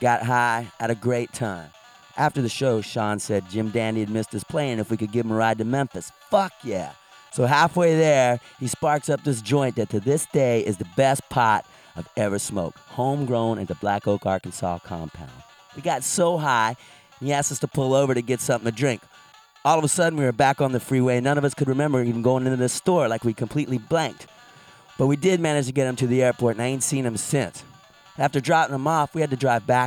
got high, had a great time. After the show, Sean said Jim Dandy had missed his plane if we could give him a ride to Memphis. Fuck yeah. So halfway there, he sparks up this joint that to this day is the best pot I've ever smoked. Homegrown at the Black Oak, Arkansas compound. We got so high, he asked us to pull over to get something to drink. All of a sudden, we were back on the freeway. None of us could remember even going into the store, like we completely blanked. But we did manage to get him to the airport, and I ain't seen him since. After dropping him off, we had to drive back